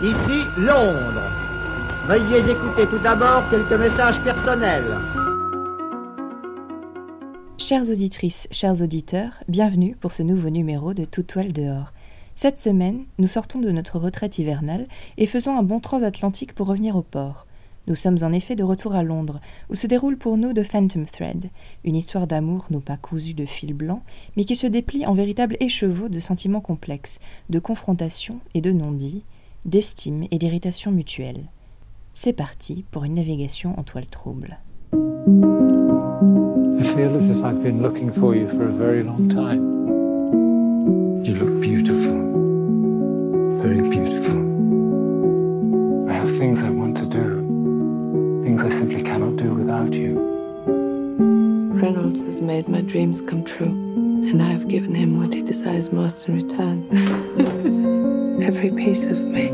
Ici, Londres. Veuillez écouter tout d'abord quelques messages personnels. Chères auditrices, chers auditeurs, bienvenue pour ce nouveau numéro de Toute toile dehors. Cette semaine, nous sortons de notre retraite hivernale et faisons un bond transatlantique pour revenir au port. Nous sommes en effet de retour à Londres, où se déroule pour nous The Phantom Thread, une histoire d'amour non pas cousue de fil blanc, mais qui se déplie en véritable écheveau de sentiments complexes, de confrontation et de non-dits, d'estime et d'irritation mutuelle. C'est parti pour une navigation en toile trouble. I feel as if I've been looking for you for a very long time. You look beautiful. Very beautiful. I have things I want to do. Things I simply cannot do without you. Reynolds has made my dreams come true, and I have given him what he desires most in return. Every piece of me.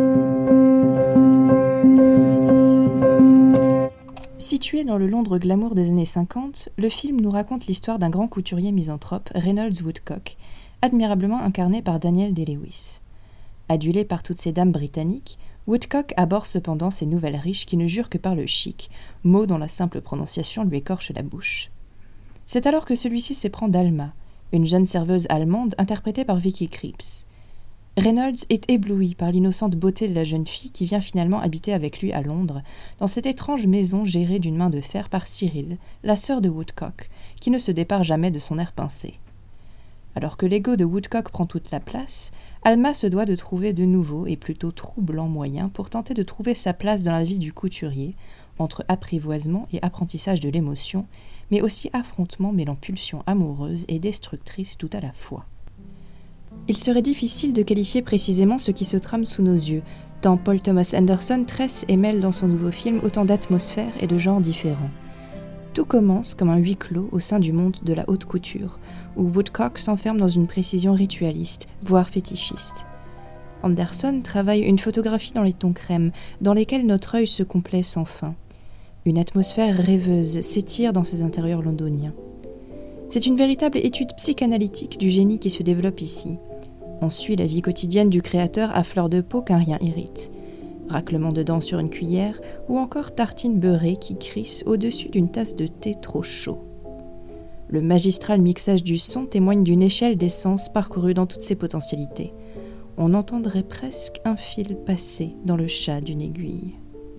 Situé dans le Londres glamour des années 50, le film nous raconte l'histoire d'un grand couturier misanthrope, Reynolds Woodcock, admirablement incarné par Daniel Day-Lewis. Adulé par toutes ces dames britanniques, Woodcock abhorre cependant ces nouvelles riches qui ne jurent que par le chic, mot dont la simple prononciation lui écorche la bouche. C'est alors que celui-ci s'éprend d'Alma, une jeune serveuse allemande interprétée par Vicky Krieps. Reynolds est ébloui par l'innocente beauté de la jeune fille qui vient finalement habiter avec lui à Londres, dans cette étrange maison gérée d'une main de fer par Cyril, la sœur de Woodcock, qui ne se départ jamais de son air pincé. Alors que l'ego de Woodcock prend toute la place, Alma se doit de trouver de nouveaux et plutôt troublants moyens pour tenter de trouver sa place dans la vie du couturier, entre apprivoisement et apprentissage de l'émotion, mais aussi affrontement mêlant pulsions amoureuses et destructrices tout à la fois. Il serait difficile de qualifier précisément ce qui se trame sous nos yeux, tant Paul Thomas Anderson tresse et mêle dans son nouveau film autant d'atmosphères et de genres différents. Tout commence comme un huis clos au sein du monde de la haute couture, où Woodcock s'enferme dans une précision ritualiste, voire fétichiste. Anderson travaille une photographie dans les tons crème, dans lesquels notre œil se complaît sans fin. Une atmosphère rêveuse s'étire dans ces intérieurs londoniens. C'est une véritable étude psychanalytique du génie qui se développe ici. On suit la vie quotidienne du créateur à fleur de peau qu'un rien irrite. Raclement de dents sur une cuillère ou encore tartine beurrée qui crisse au-dessus d'une tasse de thé trop chaud. Le magistral mixage du son témoigne d'une échelle d'essence parcourue dans toutes ses potentialités. On entendrait presque un fil passer dans le chat d'une aiguille.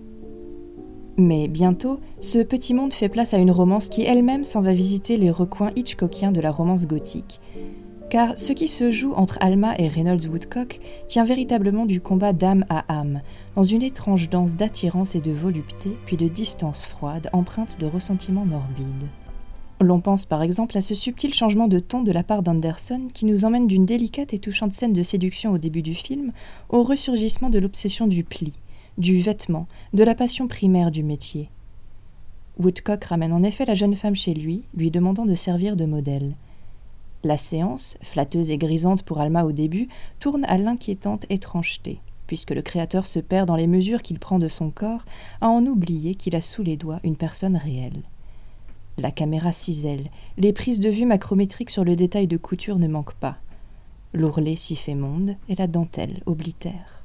Mais bientôt, ce petit monde fait place à une romance qui elle-même s'en va visiter les recoins hitchcockiens de la romance gothique. Car ce qui se joue entre Alma et Reynolds Woodcock tient véritablement du combat d'âme à âme, dans une étrange danse d'attirance et de volupté, puis de distance froide, empreinte de ressentiment morbide. L'on pense par exemple à ce subtil changement de ton de la part d'Anderson qui nous emmène d'une délicate et touchante scène de séduction au début du film au ressurgissement de l'obsession du pli, du vêtement, de la passion primaire du métier. Woodcock ramène en effet la jeune femme chez lui, lui demandant de servir de modèle. La séance, flatteuse et grisante pour Alma au début, tourne à l'inquiétante étrangeté, puisque le créateur se perd dans les mesures qu'il prend de son corps à en oublier qu'il a sous les doigts une personne réelle. La caméra cisèle, les prises de vue macrométriques sur le détail de couture ne manquent pas. L'ourlet s'y fait monde et la dentelle oblitère.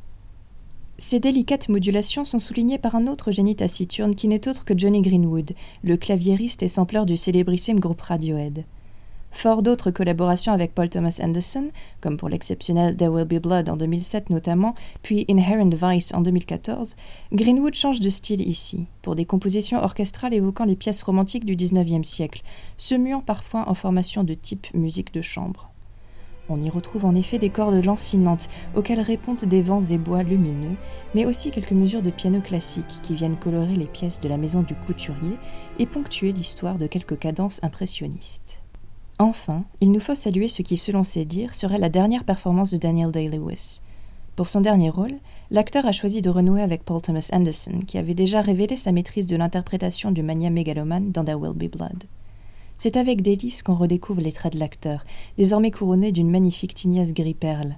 Ces délicates modulations sont soulignées par un autre génie taciturne qui n'est autre que Jonny Greenwood, le claviériste et sampleur du célébrissime groupe Radiohead. Fort d'autres collaborations avec Paul Thomas Anderson, comme pour l'exceptionnel There Will Be Blood en 2007 notamment, puis Inherent Vice en 2014, Greenwood change de style ici, pour des compositions orchestrales évoquant les pièces romantiques du XIXe siècle, se muant parfois en formation de type musique de chambre. On y retrouve en effet des cordes lancinantes auxquelles répondent des vents et bois lumineux, mais aussi quelques mesures de piano classique qui viennent colorer les pièces de la maison du couturier et ponctuer l'histoire de quelques cadences impressionnistes. Enfin, il nous faut saluer ce qui, selon ses dires, serait la dernière performance de Daniel Day-Lewis. Pour son dernier rôle, l'acteur a choisi de renouer avec Paul Thomas Anderson, qui avait déjà révélé sa maîtrise de l'interprétation du mania mégalomane dans There Will Be Blood. C'est avec délice qu'on redécouvre les traits de l'acteur, désormais couronné d'une magnifique tignasse gris-perle.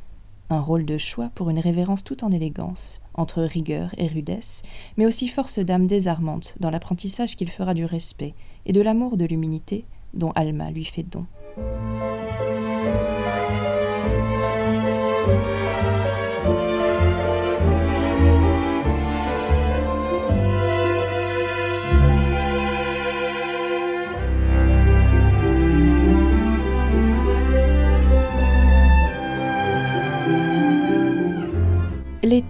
Un rôle de choix pour une révérence tout en élégance, entre rigueur et rudesse, mais aussi force d'âme désarmante dans l'apprentissage qu'il fera du respect et de l'amour de l'humilité dont Alma lui fait don.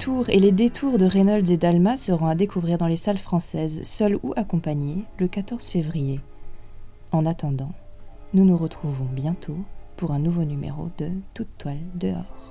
tours et les détours de Reynolds et d'Alma seront à découvrir dans les salles françaises, seuls ou accompagnés, le 14 février. En attendant, nous nous retrouvons bientôt pour un nouveau numéro de Toute toile dehors.